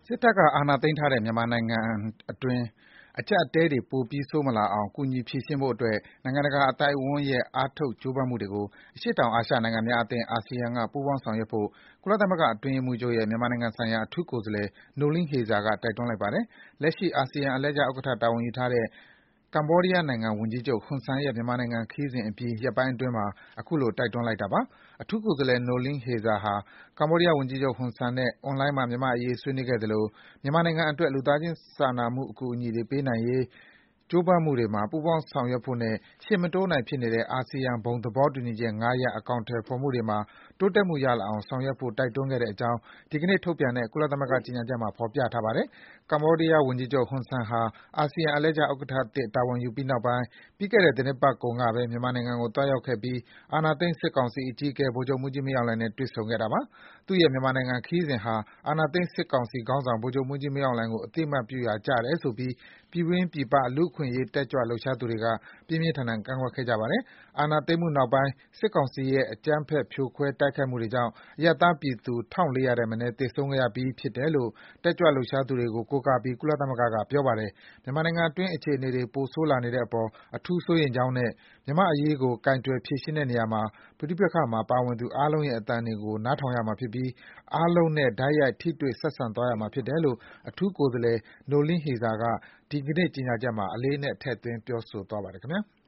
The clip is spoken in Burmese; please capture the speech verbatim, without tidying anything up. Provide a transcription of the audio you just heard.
စစ်တပ်က အာဏာသိမ်းထားတဲ့ မြန်မာနိုင်ငံအတွင်း အကျပ်အတည်းတွေ ပိုပြီး ဆိုးမလာအောင် ကူညီဖြေရှင်းဖို့အတွက် နိုင်ငံတကာအသိုက်အဝန်းရဲ့ အားထုတ်ကြိုးပမ်းမှုတွေကို အရှေ့တောင်အာရှနိုင်ငံများအသင်း အာဆီယံက ပူးပေါင်းဆောင်ရွက်ဖို့ ကုလသမဂ္ဂအတွင်းရေးမှူးချုပ်ရဲ့ မြန်မာနိုင်ငံဆိုင်ရာ အထူးကိုယ်စားလှယ် Noeleen Heyzer က တိုက်တွန်းလိုက်ပါတယ်။ လက်ရှိ အာဆီယံအလှည့်ကျဥက္ကဋ္ဌ တာဝန်ယူထားတဲ့ ကမ္ဘောဒီးယားနိုင်ငံဝန်ကြီးချုပ် Hun Sen ရဲ့ မြန်မာနိုင်ငံခရီးစဉ်အပြီး ရက်ပိုင်းအတွင်းမှာ အခုလို တိုက်တွန်းလိုက်တာပါ။ အထူးကိုယ်စားလှယ် Noeleen Heyzer ဟာ ကမ္ဘောဒီးယားဝန်ကြီးချုပ် Hun Sen နဲ့ အွန်လိုင်းမှာ မြန်မာ့အရေး ဆွေးနွေးခဲ့သလို မြန်မာနိုင်ငံအတွက် လူသားချင်းစာနာမှုအကူအညီတွေ ပေးနိုင်ရေး ကြိုးပမ်းမှုတွေမှာ ပူးပေါင်းဆောင်ရွက်ဖို့နဲ့ ရှေ့မတိုးနိုင်ဖြစ်နေတဲ့ အာဆီယံ ဘုံသဘောတူညီချက် ၅ ရပ် အကောင်အထည်ဖော်မှုတွေမှာ တိုးတက်မှုရလာအောင် ဆောင်ရွက်ဖို့ တိုက်တွန်းခဲ့တဲ့အကြောင်း ဒီကနေ့ထုတ်ပြန်တဲ့ ကုလသမဂ္ဂကြေညာချက်မှာ ဖော်ပြထားပါတယ်။ ကမ္ဘောဒီးယားဝန်ကြီးချုပ် Hun Sen ဟာ အာဆီယံအလှည့်ကျဥက္ကဋ္ဌသစ် တာဝန်ယူပြီးနောက်ပိုင်း ပြီးခဲ့တဲ့ သီတင်းပတ်ကုန်ကပဲ မြန်မာနိုင်ငံကို သွားရောက်ခဲ့ပြီး အာဏာသိမ်း စစ်ကောင်စီအကြီးအကဲ ဗိုလ်ချုပ်မှူးကြီးမင်းအောင်လှိုင်နဲ့ တွေ့ဆုံခဲ့တာပါ။ သူ့ရဲ့ မြန်မာနိုင်ငံခရီးစဉ်ဟာ အာဏာသိမ်း စစ်ကောင်စီခေါင်းဆောင် ဗိုလ်ချုပ်မှူးကြီးမင်းအောင်လှိုင်ကို အသိအမှတ်ပြုရာကျတယ်ဆိုပြီး ပြည်တွင်းပြည်ပ လူ့အခွင့်အရေး တက်ကြွလှုပ်ရှားသူတွေက ပြင်းပြင်းထန်ထန် ကန့်ကွက်ခဲ့ကြပါတယ်။ အာဏာသိမ်းမှုနောက်ပိုင်း စစ်ကောင်စီရဲ့ အကြမ်းဖက် ဖြိုခွဲ တိုက်ခိုက်မှုတွေကြောင့် အရပ်သားပြည်သူ ၁,၄၀၀ ထက်မနည်း သေဆုံးခဲ့ရပြီးဖြစ်တယ်လို့ တက်ကြွလှုပ်ရှားသူတွေကို ကိုးကားပြီး ကုလသမဂ္ဂက ပြောပါတယ်။ မြန်မာနိုင်ငံအတွင်း အခြေအနေတွေ ပိုဆိုးလာနေတဲ့အပေါ် အထူးစိုးရိမ်ကြောင်းနဲ့ မြန်မာ့အရေးကို ကိုင်တွယ်ဖြေရှင်းတဲ့နေရာမှာ ပဋိပက္ခမှာ ပါဝင်သူအားလုံးရဲ့ အသံတွေကို နားထောင်ရမှာဖြစ်ပြီး အားလုံးနဲ့ တိုက်ရိုက် ထိတွေ့ ဆက်ဆံသွားရမှာဖြစ်တယ်လို့ အထူးကိုယ်စားလှယ် Noeleen Heyzer က ဒီကနေ့ ကြေညာချက်မှာ အလေးအနက် ထည့်သွင်း ပြောဆိုသွားပါတယ် ခင်ဗျာ။